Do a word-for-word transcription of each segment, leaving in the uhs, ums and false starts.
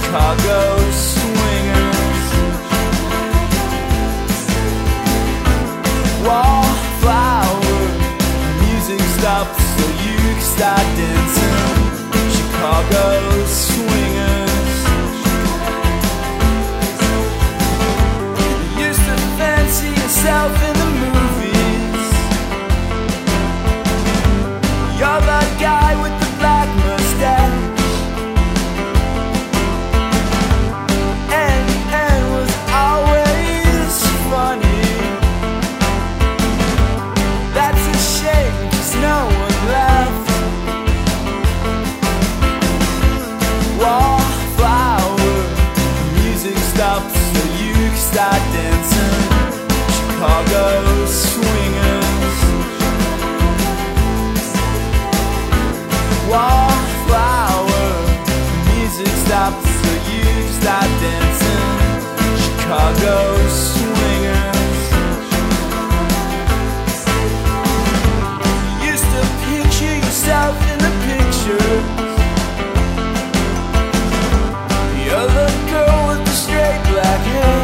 Chicago swingers. Wallflower, music stops so you can start dancing. Chicago swingers. You used to fancy yourself in the movies. You're that guy with the black mustache. And, and was always funny. That's a shame, 'cause no one left. Wallflower, music stops so you can start dancing. Chicago swingers. Wallflower, music stops so you can start dancing. Chicago swingers. You used to picture yourself in the pictures. You're the girl with the straight black hair.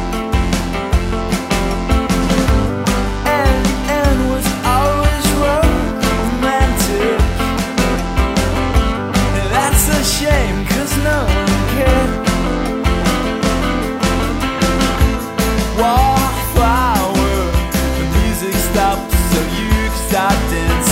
And, and was always romantic. That's a shame, 'cause no one cared. Wallflower, the music stops so you can start dancing.